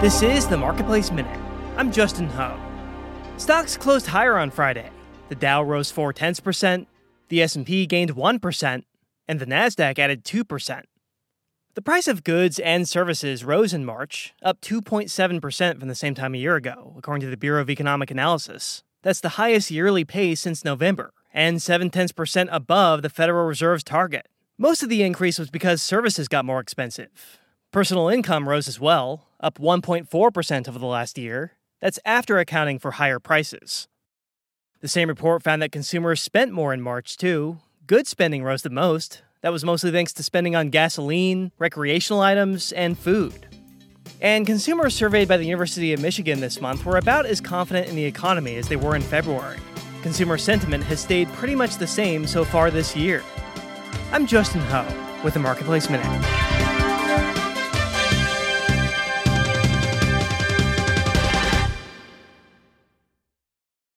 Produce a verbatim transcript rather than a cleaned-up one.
This is the Marketplace Minute. I'm Justin Ho. Stocks closed higher on Friday. The Dow rose four tenths percent, the S and P gained one percent, and the Nasdaq added two percent. The price of goods and services rose in March, up two point seven percent from the same time a year ago, according to the Bureau of Economic Analysis. That's the highest yearly pace since November, and seven tenths percent above the Federal Reserve's target. Most of the increase was because services got more expensive. Personal income rose as well, up one point four percent over the last year. That's after accounting for higher prices. The same report found that consumers spent more in March, too. Goods spending rose the most. That was mostly thanks to spending on gasoline, recreational items, and food. And consumers surveyed by the University of Michigan this month were about as confident in the economy as they were in February. Consumer sentiment has stayed pretty much the same so far this year. I'm Justin Ho with the Marketplace Minute.